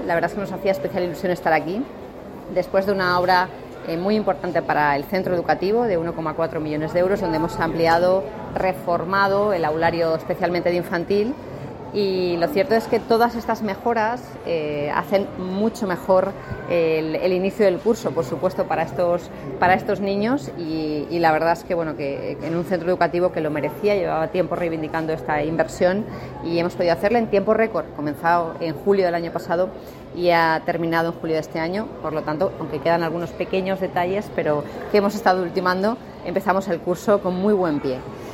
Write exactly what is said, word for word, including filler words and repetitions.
La verdad es que nos hacía especial ilusión estar aquí, después de una obra eh, muy importante para el centro educativo de uno coma cuatro millones de euros, donde hemos ampliado, reformado el aulario especialmente de infantil. Y lo cierto es que todas estas mejoras eh, hacen mucho mejor el, el inicio del curso, por supuesto, para estos, para estos niños y, y la verdad es que, bueno, que, que en un centro educativo que lo merecía, llevaba tiempo reivindicando esta inversión y hemos podido hacerla en tiempo récord, comenzado en julio del año pasado y ha terminado en julio de este año. Por lo tanto, aunque quedan algunos pequeños detalles, pero que hemos estado ultimando, empezamos el curso con muy buen pie.